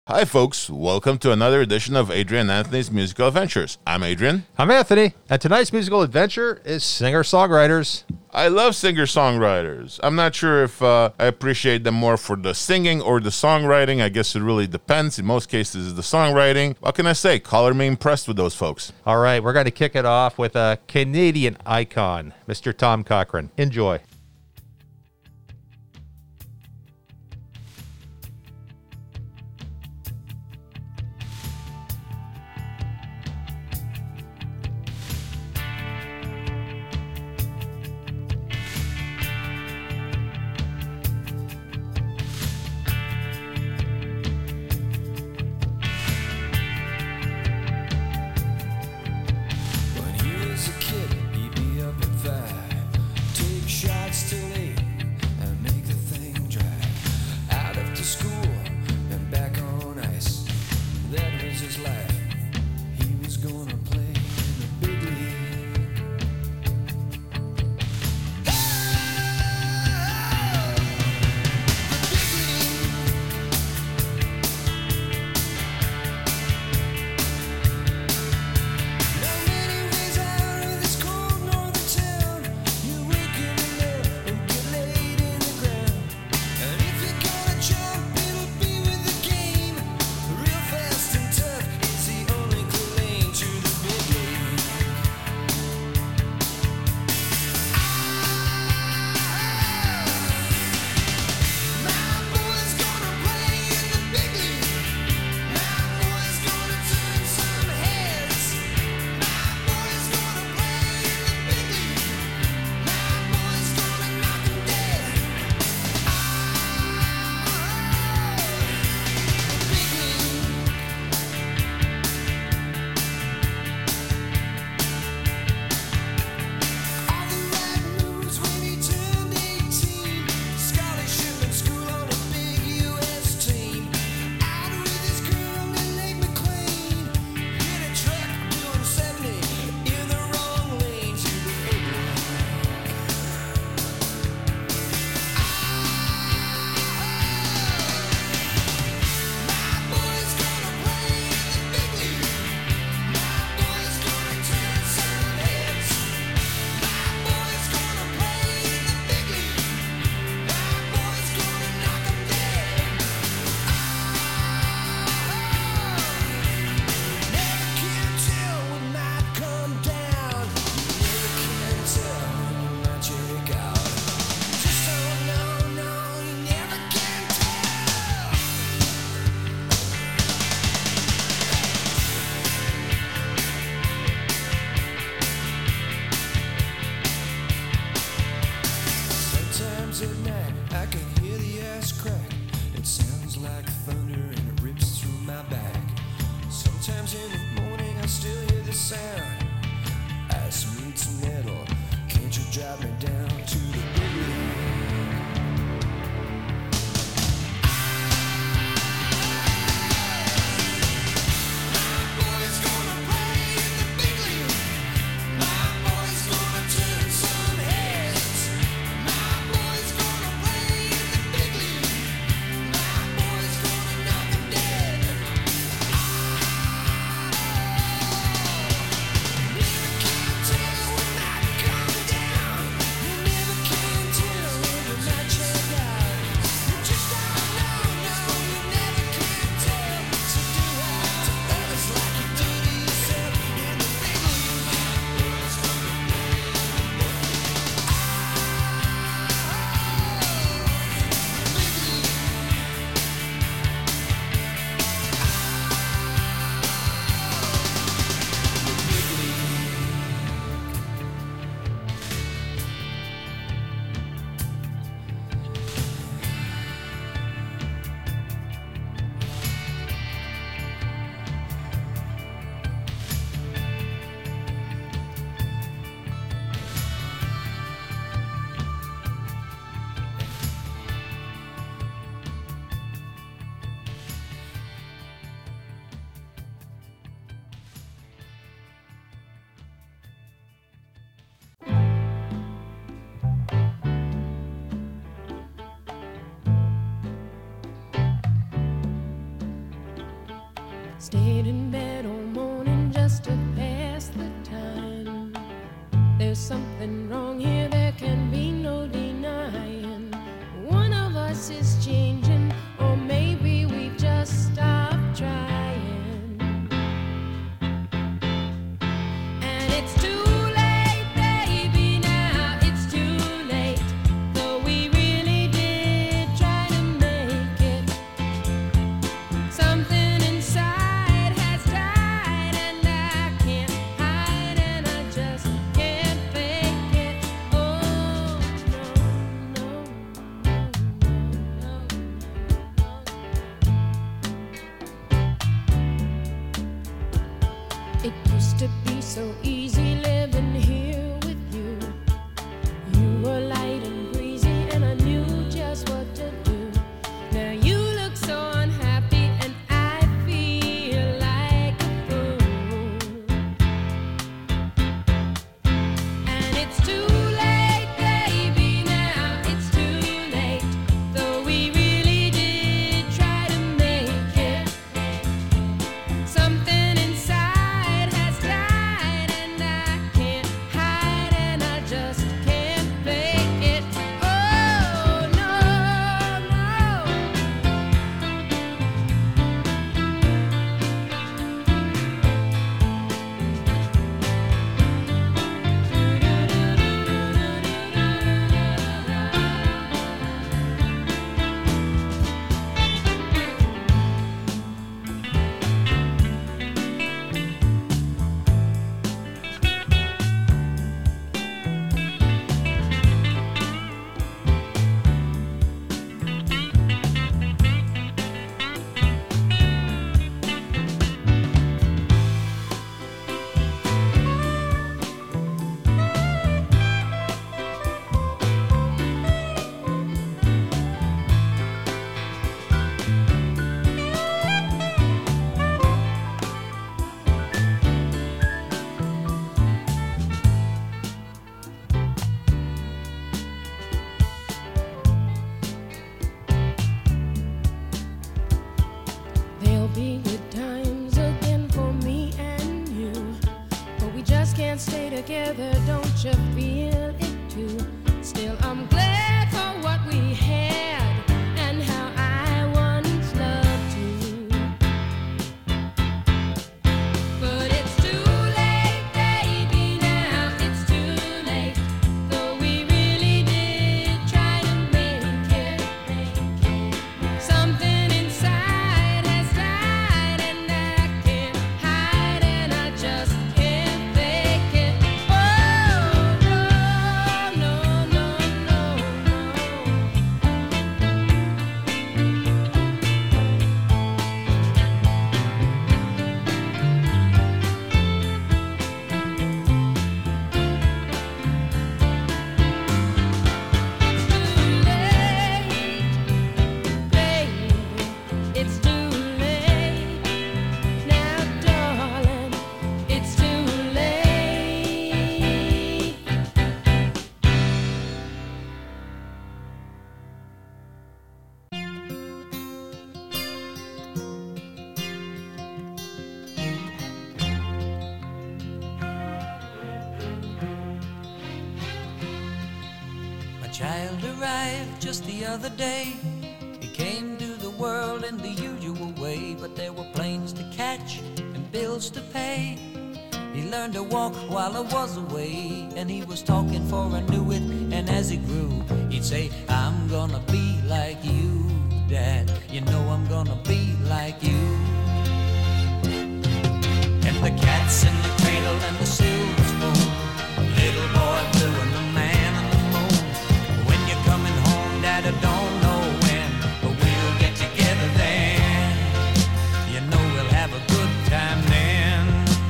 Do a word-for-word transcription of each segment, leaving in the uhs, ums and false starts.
Hi, folks. Welcome to another edition of Adrian and Anthony's Musical Adventures. I'm Adrian. I'm Anthony, and tonight's musical adventure is singer-songwriters. I love singer-songwriters. I'm not sure if uh, I appreciate them more for the singing or the songwriting. I guess it really depends. In most cases, it's the songwriting. What can I say? Color me impressed with those folks. All right, we're going to kick it off with a Canadian icon, Mister Tom Cochrane. Enjoy. Stayed in bed all morning just to pass the time. There's something wrong here, there can be no denying. One of us is changing, or maybe we've just stopped trying. And it's too late, baby, now it's too late. Though we really did try to make it. Something inside has died, and I can't hide, and I just can't fake it. Oh, no, no, no, no. It used to be so easy living here with you. You were light and breezy, and I knew just what to do. Now you look so unhappy, and I feel like a fool. And it's too late, baby, now it's too late. Though we really did try to make it. Something inside has died, and I can't hide, and I just can't fake it. Oh, no, there'll be good times again for me and you. But we just can't stay together, don't you feel it too? Still, I'm glad for what we had and how I once loved you. But it's too late, baby, now it's too late. Though we really did try to make it. Something inside has died, and I can't hide, and I just can't fake it. Oh, no, no, no, child arrived just the other day. He came to the world in the usual way, but there were planes to catch and bills to pay. He learned to walk while I was away, and he was talking for I knew it. And as he grew, he'd say, I'm gonna be like you, Dad. You know I'm gonna be like you. And the cat's in the cradle and the silver spoon, little boy blue and the man on the moon. When you're coming home, Dad, I don't know when, but we'll get together then. You know we'll have a good time then.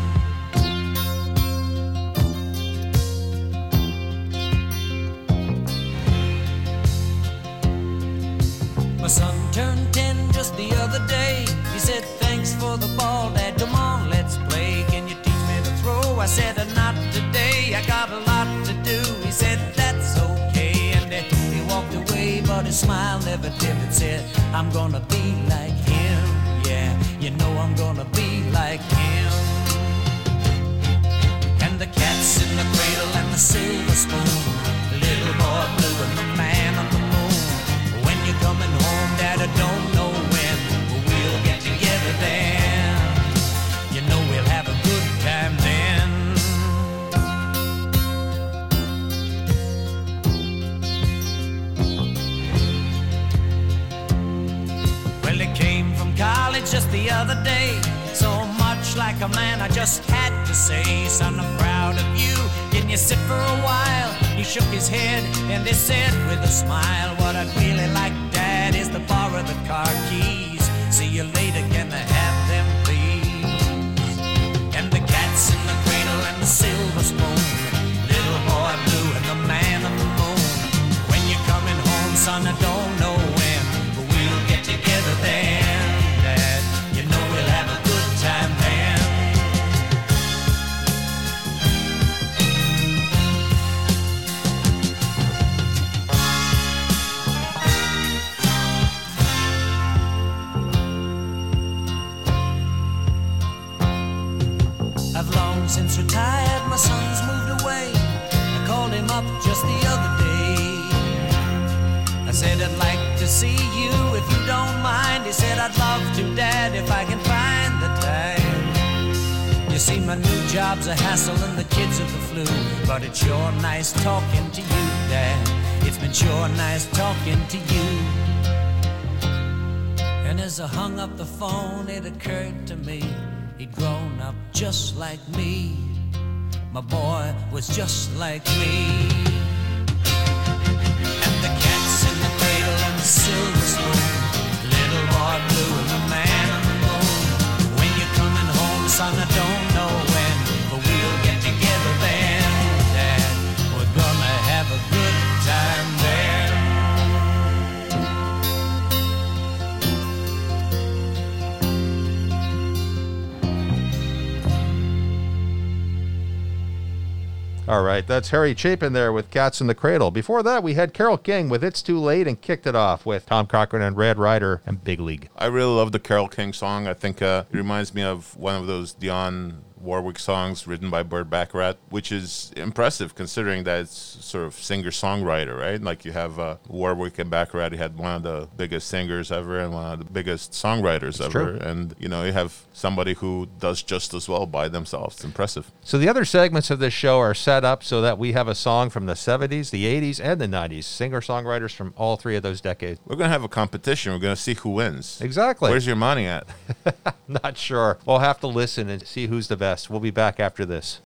My son turned ten just the other day. He said, thanks for the ball, Dad, come on, let's play. Can you teach me to throw? I said, not today, I got a lot to do. He said, that's okay, and he walked away, but his smile never dimmed and said, I'm gonna be like him, yeah. You you know I'm gonna be like him. And the cat's in the cradle and the silver spoon, the little boy blue and the man on the moon. When you're coming home, Dad, I don't know when, but we'll get together then. You know we'll have a good time then. Well, he came from college just the other day, so much like a man I just had to say, son, I'm proud of you, can you sit for a while? He shook his head and he said with a smile, what I'd really like, Dad, is to borrow the car keys. See you later, can I have them please? And the cat's in the cradle and the silver spoon, little boy blue and the man on the moon. When you're coming home, son, I don't know when, but we'll get together then, Dad, you know we'll have a good time then. I've long since retired, my son's moved away. I called him up just the other day. I said I'd like to see you if you don't mind. He said I'd love to, Dad, if I can find the time. You see, my new job's a hassle and the kids are the flu, but it's sure nice talking to you, Dad. It's been sure nice talking to you. And as I hung up the phone, it occurred to me, he'd grown up just like me. My boy was just like me. And the cat's in the cradle and the silver spoon, little boy blue and the man on the moon. When you're coming home, son, I don't know when, but we'll get together then, Dad. We're gonna have a good time then. All right, that's Harry Chapin there with Cats in the Cradle. Before that, we had Carole King with It's Too Late, and kicked it off with Tom Cochrane and Red Ryder and Big League. I really love the Carole King song. I think uh, it reminds me of one of those Dionne Warwick songs written by Burt Bacharach, which is impressive considering that it's sort of singer-songwriter, right? Like you have uh, Warwick and Bacharach, he had one of the biggest singers ever and one of the biggest songwriters That's ever. true. And, you know, you have somebody who does just as well by themselves. It's impressive. So the other segments of this show are set up so that we have a song from the seventies, the eighties, and the nineties. Singer-songwriters from all three of those decades. We're going to have a competition. We're going to see who wins. Exactly. Where's your money at? Not sure. We'll have to listen and see who's the best. We'll be back after this.